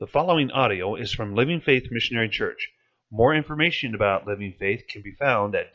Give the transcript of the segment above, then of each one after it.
The following audio is from Living Faith Missionary Church. More information about Living Faith can be found at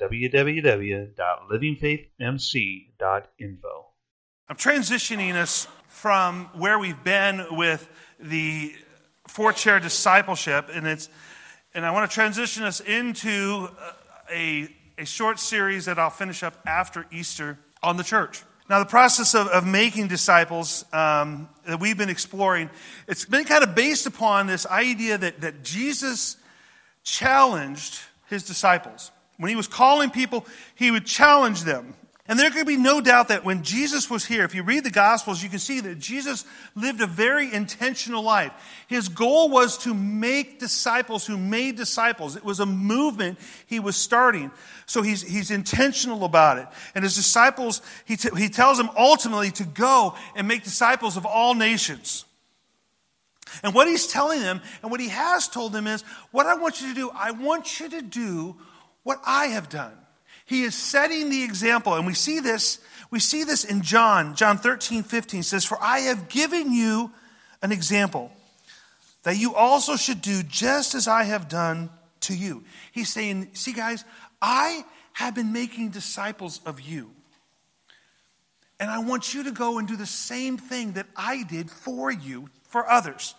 www.livingfaithmc.info. I'm transitioning us from where we've been with the four-chair discipleship, and I want to transition us into a short series that I'll finish up after Easter on the church. Now, the process of making disciples that we've been exploring, it's been kind of based upon this idea that Jesus challenged his disciples. When he was calling people, he would challenge them. And there could be no doubt that when Jesus was here, if you read the Gospels, you can see that Jesus lived a very intentional life. His goal was to make disciples who made disciples. It was a movement he was starting. So he's intentional about it. And his disciples, he tells them ultimately to go and make disciples of all nations. And what he's telling them, and what he has told them is, what I want you to do, I want you to do what I have done. He is setting the example, and we see this in John 13:15 says, "For I have given you an example, that you also should do just as I have done to you." He's saying, see guys, I have been making disciples of you. And I want you to go and do the same thing that I did for you, for others.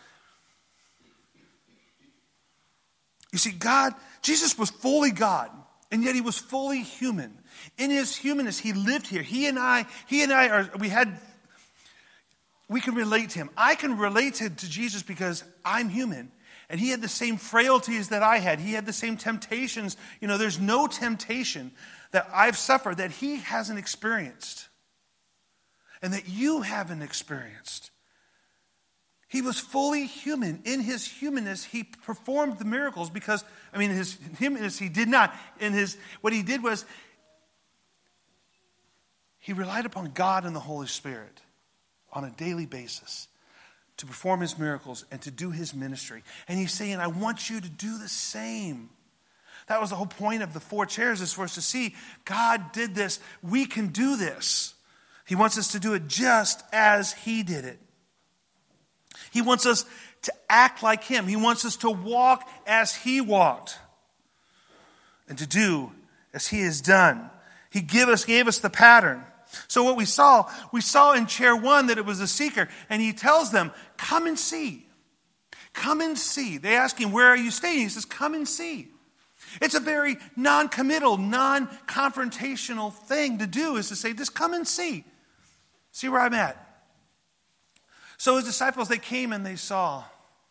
You see, Jesus was fully God. And yet he was fully human. In his humanness, he lived here. We can relate to him. I can relate to Jesus because I'm human. And he had the same frailties that I had. He had the same temptations. You know, there's no temptation that I've suffered that he hasn't experienced. And that you haven't experienced. He was fully human. In his humanness, he performed the miracles because, his humanness, he did not. What he did was, he relied upon God and the Holy Spirit on a daily basis to perform his miracles and to do his ministry. And he's saying, I want you to do the same. That was the whole point of the four chairs, is for us to see, God did this. We can do this. He wants us to do it just as he did it. He wants us to act like him. He wants us to walk as he walked and to do as he has done. He gave us the pattern. So what we saw in chair one that it was a seeker, and he tells them, come and see. Come and see. They ask him, where are you staying? He says, come and see. It's a very non-committal, non-confrontational thing to do, is to say, just come and see. See where I'm at. So his disciples, they came and they saw.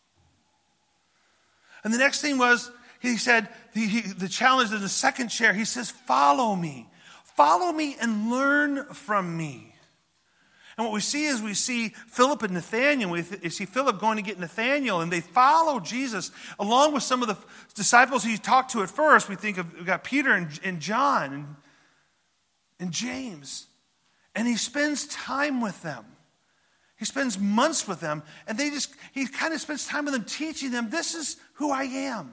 And the next thing was, he said, the challenge in the second chair, he says, follow me. Follow me and learn from me. And what we see Philip and Nathanael. We see Philip going to get Nathanael, and they follow Jesus along with some of the disciples he talked to at first. We've got Peter and John and James. And he spends time with them. He spends months with them, and he kind of spends time with them, teaching them, this is who I am.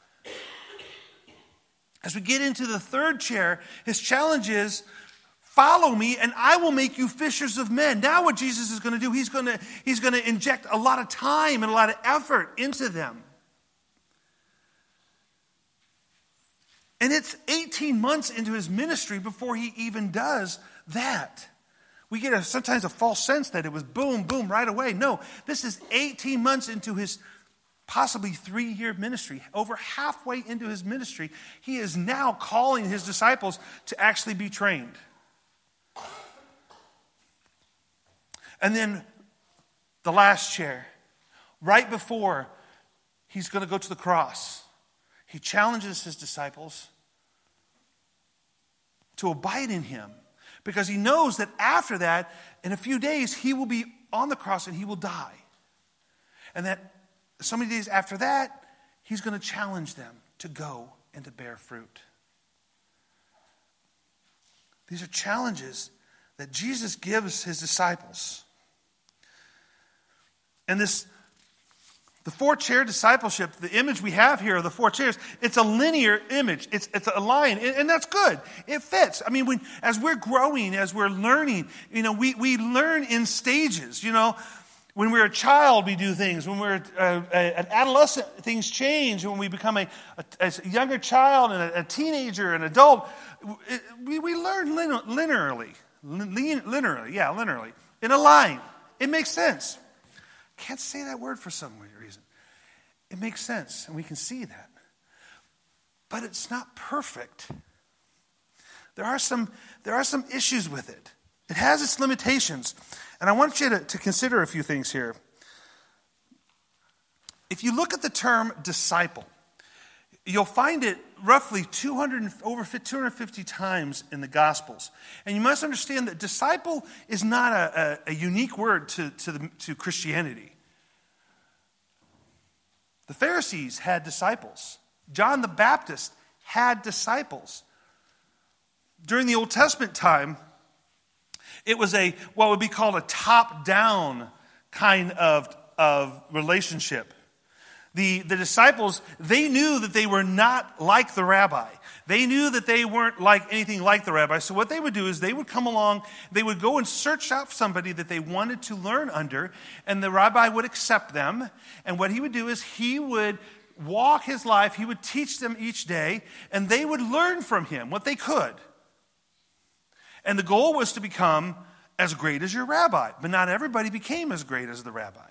As we get into the third chair, his challenge is, follow me, and I will make you fishers of men. Now what Jesus is going to do, he's going to inject a lot of time and a lot of effort into them. And it's 18 months into his ministry before he even does that. We get sometimes a false sense that it was boom, boom, right away. No, this is 18 months into his possibly 3-year ministry. Over halfway into his ministry, he is now calling his disciples to actually be trained. And then the last chair, right before he's going to go to the cross, he challenges his disciples to abide in him. Because he knows that after that, in a few days, he will be on the cross and he will die. And that so many days after that, he's going to challenge them to go and to bear fruit. These are challenges that Jesus gives his disciples. And the four-chair discipleship, the image we have here of the four chairs, it's a linear image. It's a line, and that's good. It fits. As we're growing, as we're learning, we learn in stages. When we're a child, we do things. When we're an adolescent, things change. When we become a younger child and a teenager, an adult, we learn linearly. Linearly. In a line. It makes sense. Can't say that word for some reason. It makes sense, and we can see that. But it's not perfect. There are some issues with it. It has its limitations. And I want you to consider a few things here. If you look at the term disciple, you'll find it roughly over 250 times in the Gospels. And you must understand that disciple is not a unique word to Christianity. The Pharisees had disciples. John the Baptist had disciples. During the Old Testament time, it was what would be called a top-down kind of relationship. The disciples, they knew that they were not like the rabbi. They knew that they weren't like anything like the rabbi. So what they would do is they would come along, they would go and search out somebody that they wanted to learn under, and the rabbi would accept them. And what he would do is he would walk his life, he would teach them each day, and they would learn from him what they could. And the goal was to become as great as your rabbi. But not everybody became as great as the rabbi.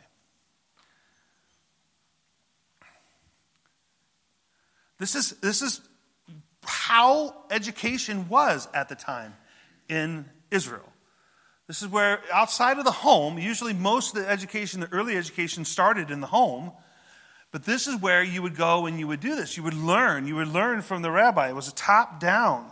This is how education was at the time in Israel. This is where, outside of the home, usually most of the education, the early education started in the home. But this is where you would go and you would do this. You would learn from the rabbi. It was a top-down.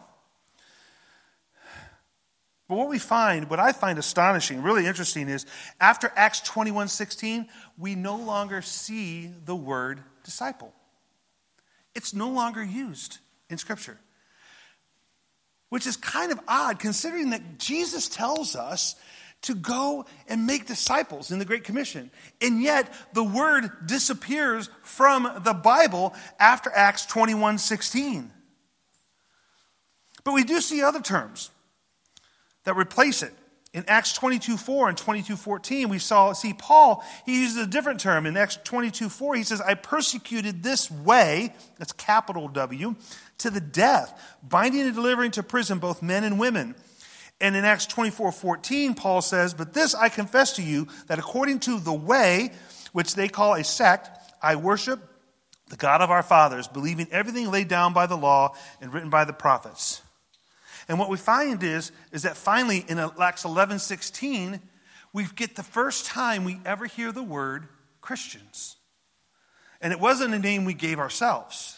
But what I find astonishing, really interesting, is after Acts 21:16, we no longer see the word disciple. It's no longer used in Scripture. Which is kind of odd, considering that Jesus tells us to go and make disciples in the Great Commission. And yet, the word disappears from the Bible after Acts 21:16. But we do see other terms that replace it. In Acts 22:4 and 22:14, we see Paul, he uses a different term. In Acts 22:4, he says, I persecuted this way, that's capital W, to the death, binding and delivering to prison both men and women. And in Acts 24:14, Paul says, but this I confess to you, that according to the way, which they call a sect, I worship the God of our fathers, believing everything laid down by the law and written by the prophets. And what we find is that finally in Acts 11:16, we get the first time we ever hear the word Christians. And it wasn't a name we gave ourselves.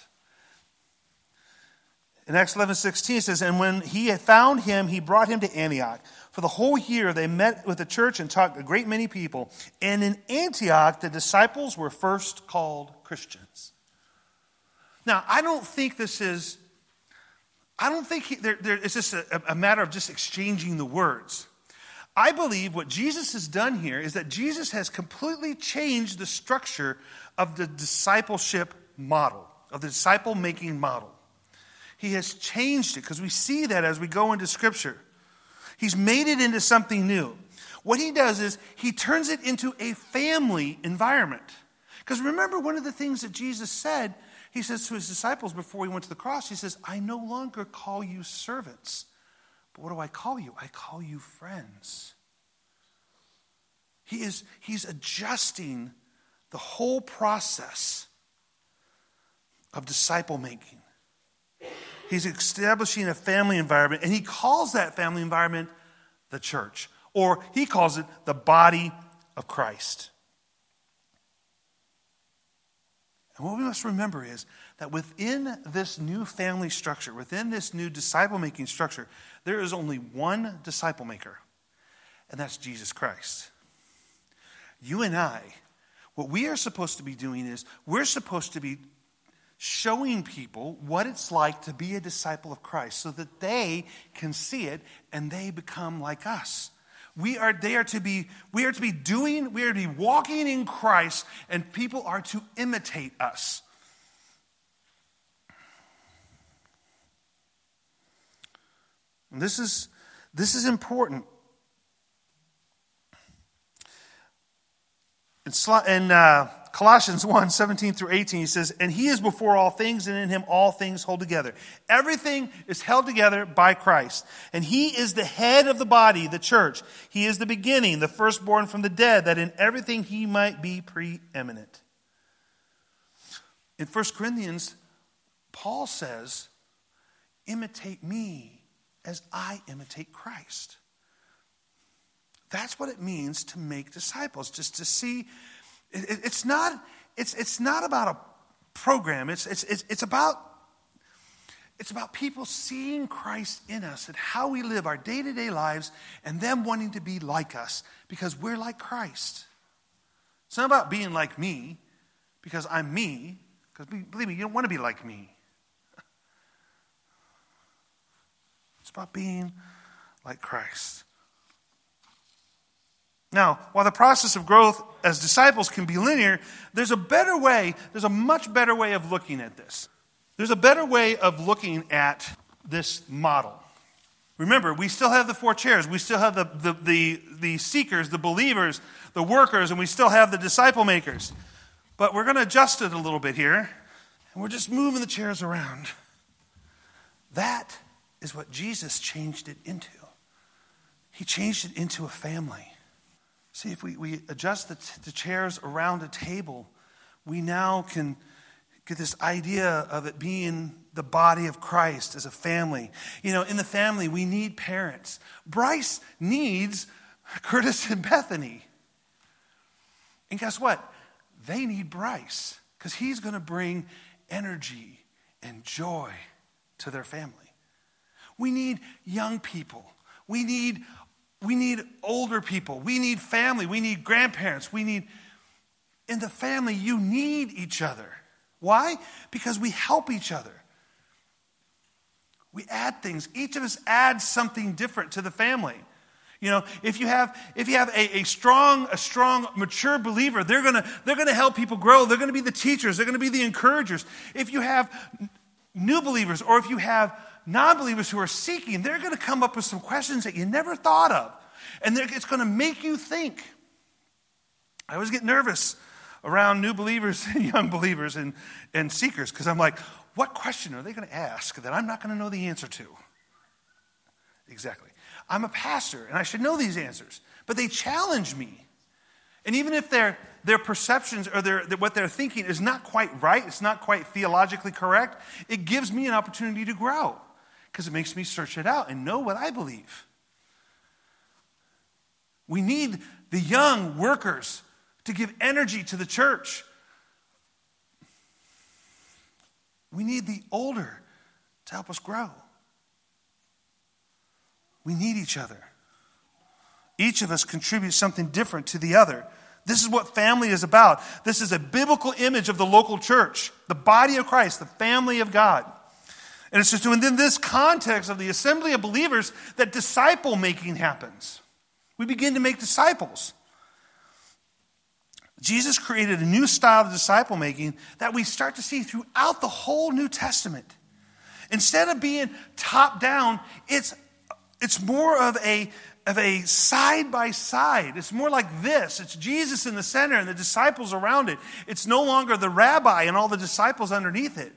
In Acts 11:16 it says, and when he had found him, he brought him to Antioch. For the whole year they met with the church and taught a great many people. And in Antioch, the disciples were first called Christians. Now, I don't think it's just a matter of just exchanging the words. I believe what Jesus has done here is that Jesus has completely changed the structure of the discipleship model, of the disciple-making model. He has changed it because we see that as we go into Scripture. He's made it into something new. What he does is he turns it into a family environment. Because remember, one of the things that Jesus said, he says to his disciples before he went to the cross, he says, I no longer call you servants. But what do I call you? I call you friends. He's adjusting the whole process of disciple making. He's establishing a family environment, and he calls that family environment the church, or he calls it the body of Christ. And what we must remember is that within this new family structure, within this new disciple-making structure, there is only one disciple maker, and that's Jesus Christ. You and I, what we are supposed to be doing is we're supposed to be showing people what it's like to be a disciple of Christ so that they can see it and they become like us. We are to be walking in Christ, and people are to imitate us. And this is important. In Colossians 1:17 through 18, he says, and he is before all things, and in him all things hold together. Everything is held together by Christ. And he is the head of the body, the church. He is the beginning, the firstborn from the dead, that in everything he might be preeminent. In 1 Corinthians, Paul says, imitate me as I imitate Christ. That's what it means to make disciples. Just to see, it's not about a program. It's about people seeing Christ in us and how we live our day-to-day lives, and them wanting to be like us because we're like Christ. It's not about being like me because I'm me. Because believe me, you don't want to be like me. It's about being like Christ. Now, while the process of growth as disciples can be linear, there's a much better way of looking at this. There's a better way of looking at this model. Remember, we still have the 4 chairs. We still have the seekers, the believers, the workers, and we still have the disciple makers. But we're going to adjust it a little bit here, and we're just moving the chairs around. That is what Jesus changed it into. He changed it into a family. See, if we adjust the chairs around a table, we now can get this idea of it being the body of Christ as a family. You know, in the family, we need parents. Bryce needs Curtis and Bethany. And guess what? They need Bryce because he's going to bring energy and joy to their family. We need young people. We need older people. We need family. We need grandparents. In the family, you need each other. Why? Because we help each other. We add things. Each of us adds something different to the family. You know, if you have a strong, mature believer, they're gonna help people grow. They're gonna be the teachers. They're gonna be the encouragers. If you have new believers, or if you have non-believers who are seeking, they're gonna come up with some questions that you never thought of, and it's gonna make you think. I always get nervous around new believers and young believers and seekers because I'm like, what question are they going to ask that I'm not going to know the answer to? Exactly. I'm a pastor, and I should know these answers. But they challenge me. And even if their perceptions or what they're thinking is not quite right, it's not quite theologically correct, it gives me an opportunity to grow because it makes me search it out and know what I believe. We need the young workers to give energy to the church. We need the older to help us grow. We need each other. Each of us contributes something different to the other. This is what family is about. This is a biblical image of the local church, the body of Christ, the family of God. And it's just within this context of the assembly of believers that disciple making happens. We begin to make disciples. Jesus created a new style of disciple making that we start to see throughout the whole New Testament. Instead of being top down, it's more of a side by side. It's more like this. It's Jesus in the center and the disciples around it. It's no longer the rabbi and all the disciples underneath it.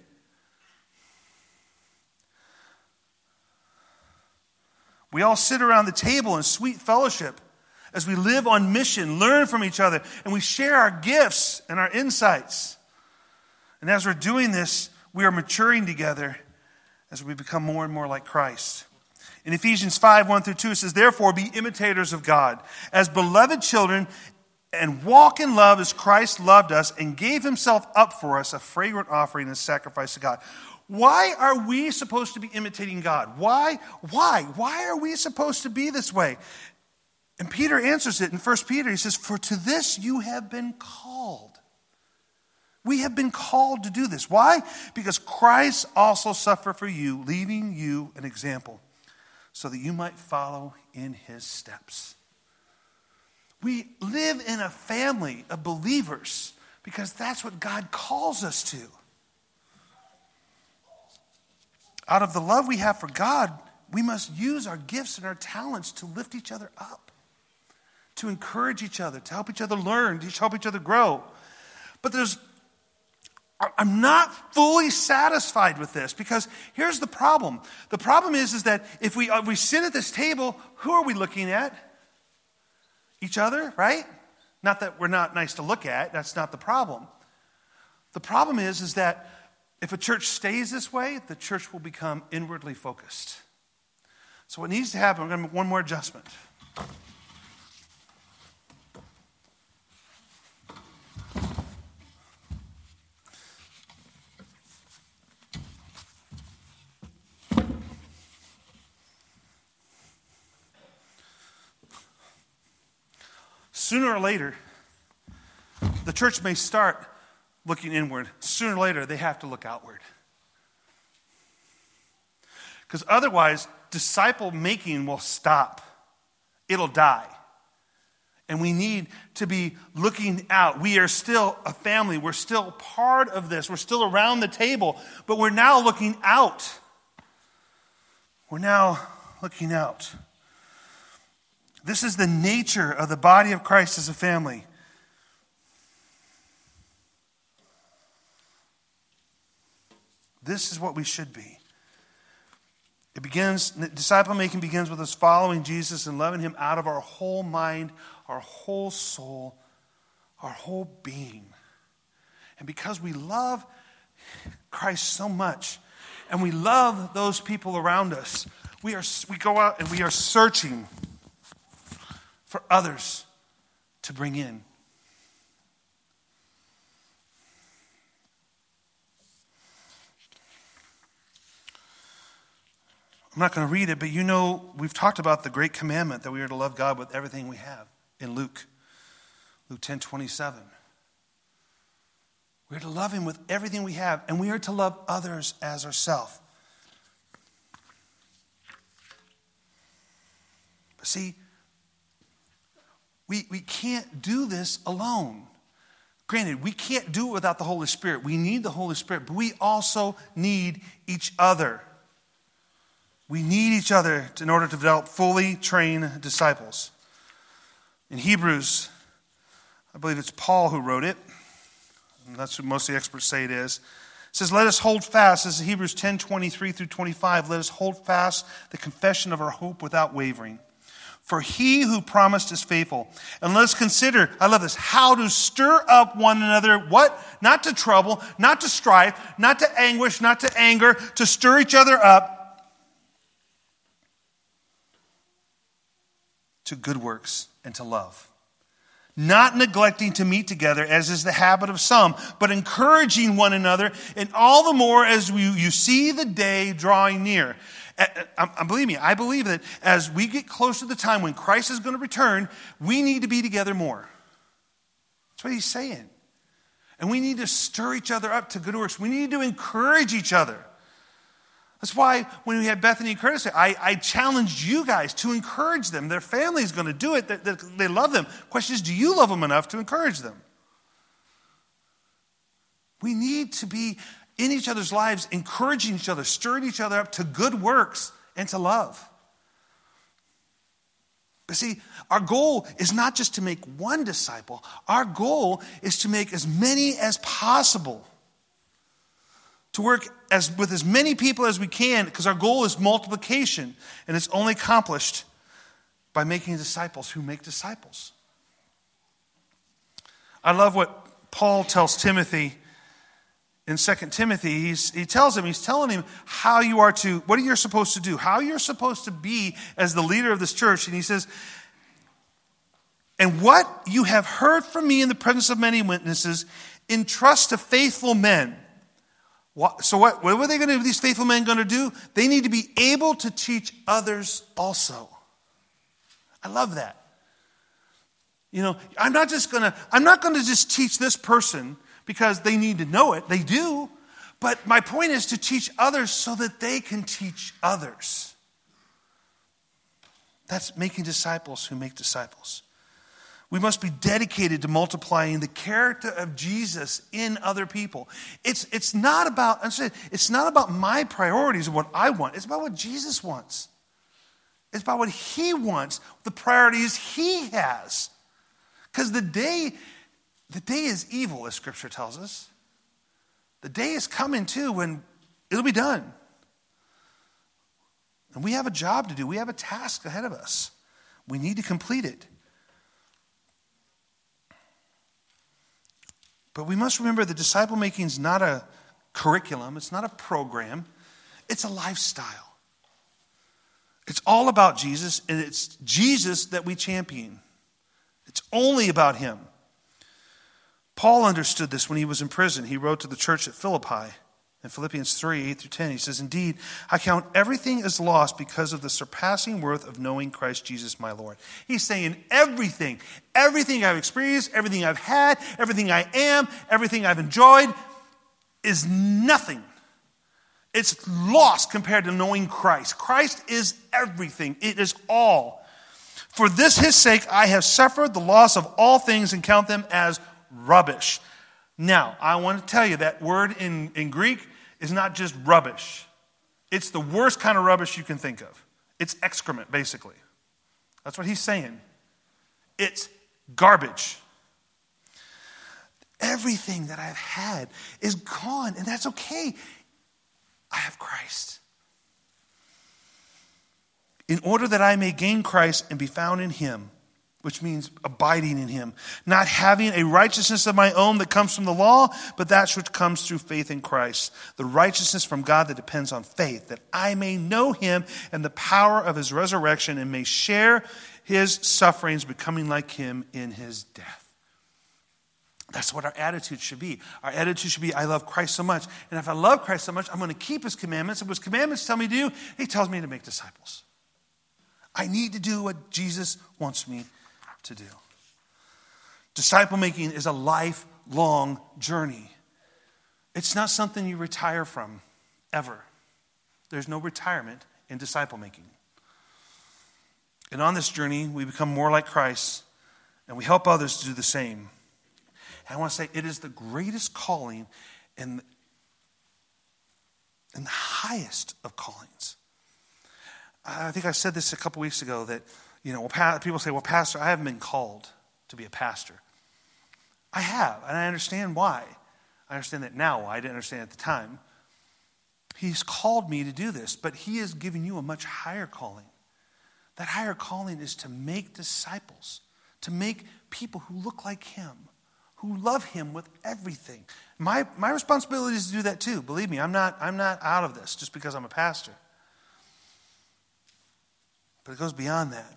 We all sit around the table in sweet fellowship as we live on mission, learn from each other, and we share our gifts and our insights. And as we're doing this, we are maturing together as we become more and more like Christ. In Ephesians 5:1-2, it says, therefore be imitators of God, as beloved children, and walk in love as Christ loved us and gave himself up for us, a fragrant offering and sacrifice to God. Why are we supposed to be imitating God? Why? Why are we supposed to be this way? And Peter answers it in 1 Peter. He says, for to this you have been called. We have been called to do this. Why? Because Christ also suffered for you, leaving you an example, so that you might follow in his steps. We live in a family of believers because that's what God calls us to. Out of the love we have for God, we must use our gifts and our talents to lift each other up, to encourage each other, to help each other learn, to help each other grow. But I'm not fully satisfied with this, because here's the problem. The problem is that if we sit at this table, who are we looking at? Each other, right? Not that we're not nice to look at. That's not the problem. The problem is that if a church stays this way, the church will become inwardly focused. So what needs to happen, we're going to make one more adjustment. Sooner or later, the church may start looking inward. Sooner or later, they have to look outward. Because otherwise, disciple making will stop. It'll die. And we need to be looking out. We are still a family. We're still part of this. We're still around the table. But we're now looking out. We're now looking out. This is the nature of the body of Christ as a family. This is what we should be. Disciple making begins with us following Jesus and loving him out of our whole mind, our whole soul, our whole being. And because we love Christ so much, and we love those people around us, we go out and we are searching for others to bring in. I'm not going to read it, but we've talked about the great commandment that we are to love God with everything we have in Luke 10:27. We are to love him with everything we have, and we are to love others as ourselves. But see, we can't do this alone. Granted, we can't do it without the Holy Spirit. We need the Holy Spirit, but we also need each other. We need each other in order to develop fully trained disciples. In Hebrews, I believe it's Paul who wrote it, and that's what most of the experts say it is. It says, let us hold fast, this is Hebrews 10:23 through 25, let us hold fast the confession of our hope without wavering. For he who promised is faithful. And let us consider, I love this, how to stir up one another, what? Not to trouble, not to strife, not to anguish, not to anger, to stir each other up to good works and to love. Not neglecting to meet together, as is the habit of some, but encouraging one another, and all the more as you see the day drawing near. Believe me, I believe that as we get close to the time when Christ is going to return, we need to be together more. That's what he's saying. And we need to stir each other up to good works. We need to encourage each other. That's why when we had Bethany and Curtis, I challenged you guys to encourage them. Their family is going to do it. They love them. The question is, do you love them enough to encourage them? We need to be in each other's lives, encouraging each other, stirring each other up to good works and to love. But see, our goal is not just to make one disciple. Our goal is to make as many as possible. To work with as many people as we can, because our goal is multiplication, and it's only accomplished by making disciples who make disciples. I love what Paul tells Timothy in 2 Timothy. He's telling him how you are to, what you're supposed to do, how you're supposed to be as the leader of this church. And he says, and what you have heard from me in the presence of many witnesses, entrust to faithful men. So what are they going to do? These faithful men going to do? They need to be able to teach others also. I love that. I'm not going to just teach this person because they need to know it. They do. But my point is to teach others so that they can teach others. That's making disciples who make disciples. We must be dedicated to multiplying the character of Jesus in other people. It's not about my priorities of what I want. It's about what Jesus wants. It's about what he wants, the priorities he has. Because the day is evil, as Scripture tells us. The day is coming too when it'll be done. And we have a job to do. We have a task ahead of us. We need to complete it. But we must remember that disciple making is not a curriculum. It's not a program. It's a lifestyle. It's all about Jesus, and it's Jesus that we champion. It's only about him. Paul understood this when he was in prison. He wrote to the church at Philippi in Philippians 3, 8 through 10. He says, "Indeed, I count everything as lost because of the surpassing worth of knowing Christ Jesus my Lord." He's saying everything I've experienced, everything I've had, everything I am, everything I've enjoyed is nothing. It's lost compared to knowing Christ. Christ is everything. It is all. "For this his sake I have suffered the loss of all things and count them as rubbish." Now, I want to tell you that word in Greek is not just rubbish. It's the worst kind of rubbish you can think of. It's excrement, basically. That's what he's saying. It's garbage. Everything that I've had is gone, and that's okay. I have Christ. "In order that I may gain Christ and be found in him," which means abiding in him, "not having a righteousness of my own that comes from the law, but that which comes through faith in Christ, the righteousness from God that depends on faith, that I may know him and the power of his resurrection and may share his sufferings, becoming like him in his death." That's what our attitude should be. Our attitude should be, I love Christ so much. And if I love Christ so much, I'm going to keep his commandments. And what his commandments tell me to do, he tells me to make disciples. I need to do what Jesus wants me to do. Disciple making is a lifelong journey. It's not something you retire from, ever. There's no retirement in disciple making. And on this journey, we become more like Christ, and we help others to do the same. And I want to say it is the greatest calling and the highest of callings. I think I said this a couple weeks ago that, people say, "Well, Pastor, I haven't been called to be a pastor." I have, and I understand why. I understand that now. I didn't understand it at the time. He's called me to do this, but he is giving you a much higher calling. That higher calling is to make disciples, to make people who look like him, who love him with everything. My responsibility is to do that too. Believe me, I'm not out of this just because I'm a pastor. But it goes beyond that.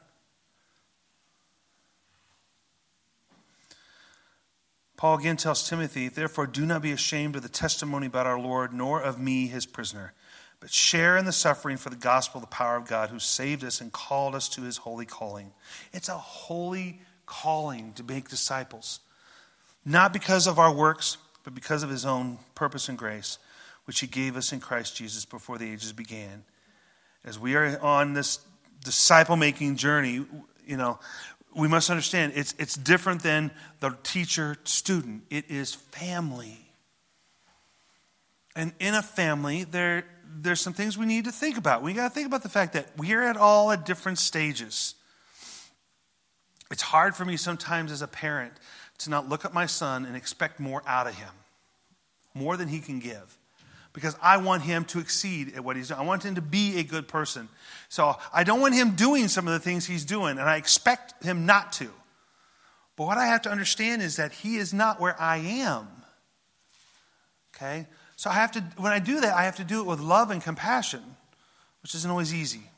Paul again tells Timothy, "Therefore do not be ashamed of the testimony about our Lord, nor of me, his prisoner, but share in the suffering for the gospel, the power of God, who saved us and called us to his holy calling." It's a holy calling to make disciples. Not because of our works, but because of his own purpose and grace, which he gave us in Christ Jesus before the ages began. As we are on this disciple-making journey, we must understand it's different than the teacher-student. It is family. And in a family, there's some things we need to think about. We got to think about the fact that we're all at different stages. It's hard for me sometimes as a parent to not look at my son and expect more out of him, more than he can give. Because I want him to exceed at what he's doing. I want him to be a good person. So I don't want him doing some of the things he's doing, and I expect him not to. But what I have to understand is that he is not where I am. Okay? So when I do that, I have to do it with love and compassion, which isn't always easy.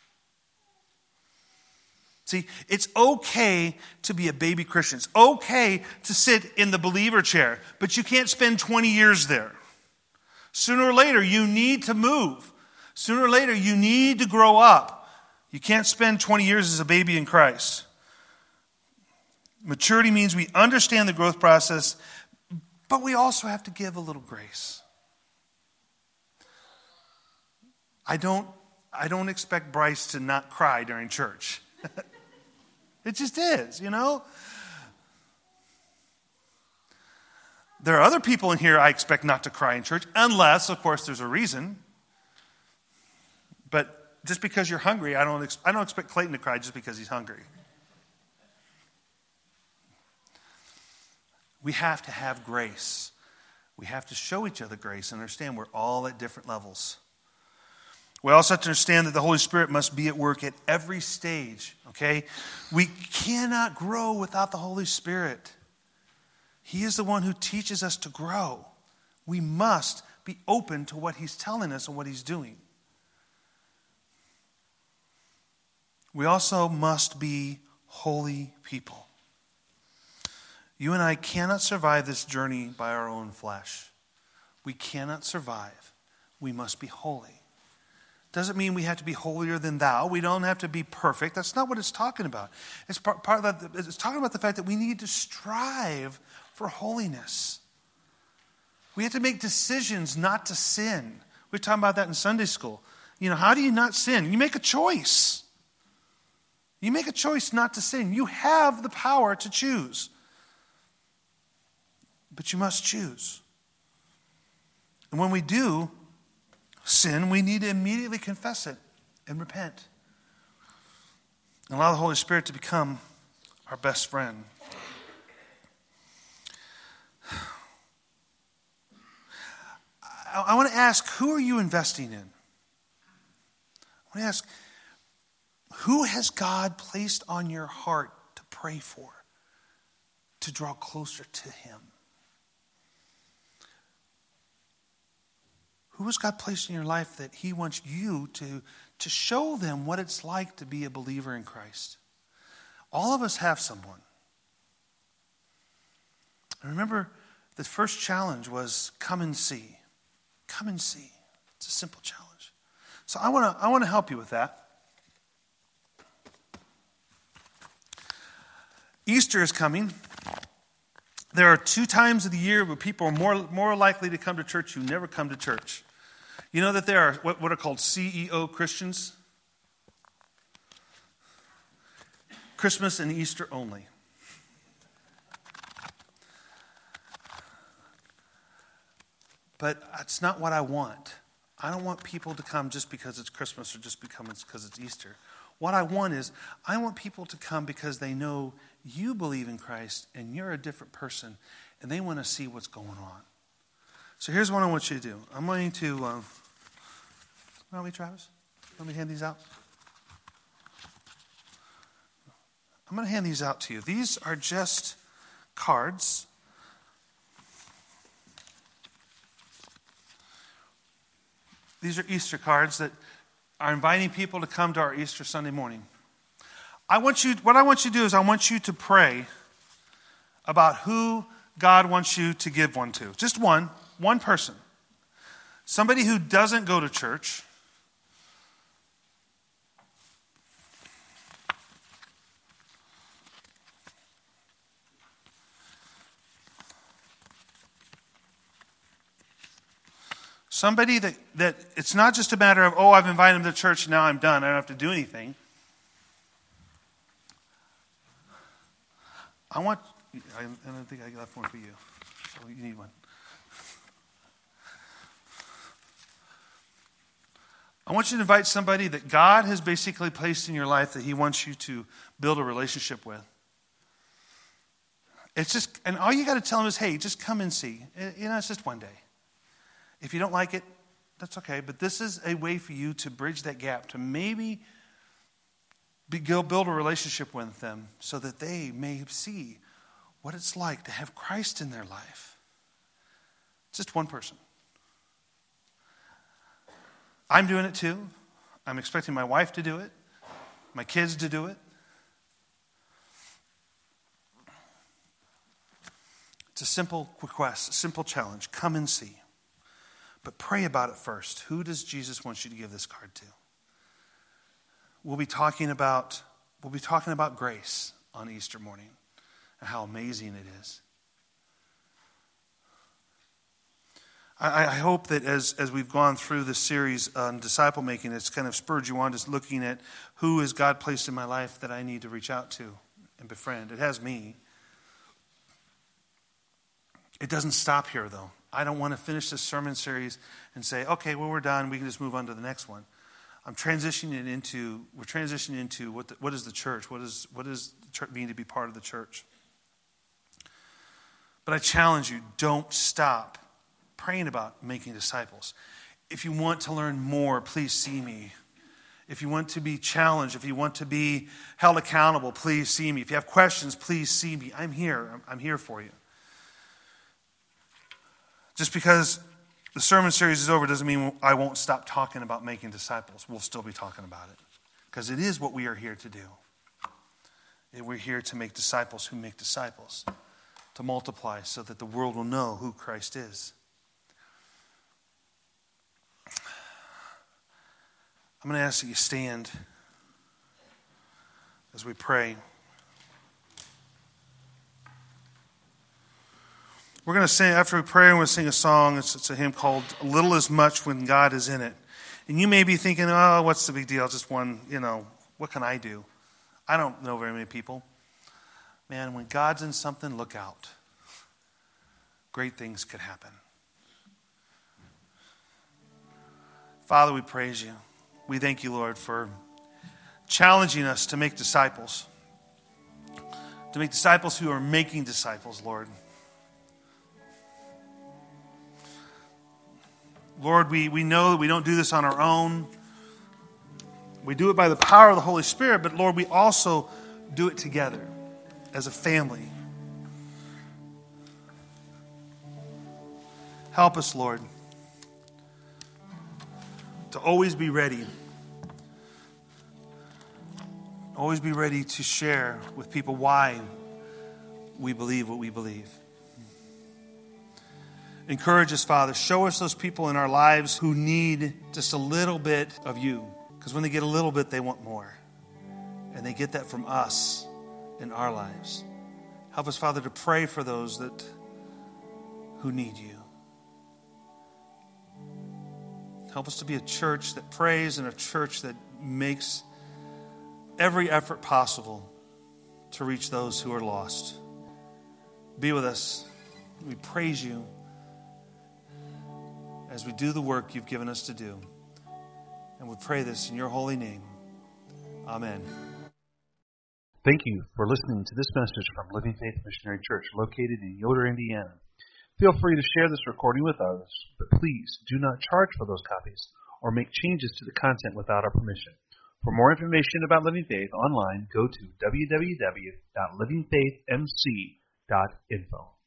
See, it's okay to be a baby Christian. It's okay to sit in the believer chair, but you can't spend 20 years there. Sooner or later, you need to move. Sooner or later, you need to grow up. You can't spend 20 years as a baby in Christ. Maturity means we understand the growth process, but we also have to give a little grace. I don't expect Bryce to not cry during church. It just is, There are other people in here I expect not to cry in church, unless, of course, there's a reason. But just because you're hungry, I don't expect Clayton to cry just because he's hungry. We have to have grace. We have to show each other grace and understand we're all at different levels. We also have to understand that the Holy Spirit must be at work at every stage, okay? We cannot grow without the Holy Spirit. He is the one who teaches us to grow. We must be open to what He's telling us and what He's doing. We also must be holy people. You and I cannot survive this journey by our own flesh. We cannot survive. We must be holy. Doesn't mean we have to be holier than thou. We don't have to be perfect. That's not what it's talking about. It's part of that. It's talking about the fact that we need to strive for holiness. We have to make decisions not to sin. We were talking about that in Sunday school. How do you not sin? You make a choice. You make a choice not to sin. You have the power to choose. But you must choose. And when we do sin, we need to immediately confess it and repent. And allow the Holy Spirit to become our best friend. I want to ask, who are you investing in? I want to ask, who has God placed on your heart to pray for, to draw closer to Him? Who has God placed in your life that He wants you to show them what it's like to be a believer in Christ? All of us have someone. I remember the first challenge was come and see. Come and see. It's a simple challenge. So I want to help you with that. Easter is coming. There are 2 times of the year where people are more likely to come to church who never come to church. You know that there are what are called CEO Christians? Christmas and Easter only. But that's not what I want. I don't want people to come just because it's Christmas or just because it's Easter. What I want is, I want people to come because they know you believe in Christ and you're a different person and they want to see what's going on. So here's what I want you to do. I'm going to, Travis? Let me hand these out. I'm going to hand these out to you. These are just cards. These are Easter cards that are inviting people to come to our Easter Sunday morning. What I want you to do is I want you to pray about who God wants you to give one to. Just one person. Somebody who doesn't go to church. Somebody that it's not just a matter of, I've invited them to church, now I'm done, I don't have to do anything. I don't think I left one for you, so you need one. I want you to invite somebody that God has basically placed in your life that He wants you to build a relationship with. And all you got to tell them is, hey, just come and see. It's just one day. If you don't like it, that's okay. But this is a way for you to bridge that gap, to maybe build a relationship with them so that they may see what it's like to have Christ in their life. Just one person. I'm doing it too. I'm expecting my wife to do it, my kids to do it. It's a simple request, a simple challenge. Come and see. But pray about it first. Who does Jesus want you to give this card to? We'll be talking about grace on Easter morning and how amazing it is. I hope that as we've gone through this series on disciple making, it's kind of spurred you on to looking at who has God placed in my life that I need to reach out to and befriend. It has me. It doesn't stop here, though. I don't want to finish this sermon series and say, okay, well, we're done. We can just move on to the next one. we're transitioning into what is the church? What does the church mean to be part of the church? But I challenge you, don't stop praying about making disciples. If you want to learn more, please see me. If you want to be challenged, if you want to be held accountable, please see me. If you have questions, please see me. I'm here. I'm here for you. Just because the sermon series is over doesn't mean I won't stop talking about making disciples. We'll still be talking about it. Because it is what we are here to do. We're here to make disciples who make disciples. To multiply so that the world will know who Christ is. I'm going to ask that you stand as we pray. We're going to sing, after we pray, we're going to sing a song. It's a hymn called Little Is Much When God Is In It. And you may be thinking, oh, what's the big deal? Just one, what can I do? I don't know very many people. Man, when God's in something, look out. Great things could happen. Father, we praise you. We thank you, Lord, for challenging us to make disciples. To make disciples who are making disciples, Lord. Lord, we know that we don't do this on our own. We do it by the power of the Holy Spirit, but Lord, we also do it together as a family. Help us, Lord, to always be ready. Always be ready to share with people why we believe what we believe. Encourage us, Father. Show us those people in our lives who need just a little bit of you. Because when they get a little bit, they want more. And they get that from us in our lives. Help us, Father, to pray for those who need you. Help us to be a church that prays and a church that makes every effort possible to reach those who are lost. Be with us. We praise you as we do the work you've given us to do. And we pray this in your holy name. Amen. Thank you for listening to this message from Living Faith Missionary Church located in Yoder, Indiana. Feel free to share this recording with others, but please do not charge for those copies or make changes to the content without our permission. For more information about Living Faith online, go to www.livingfaithmc.info.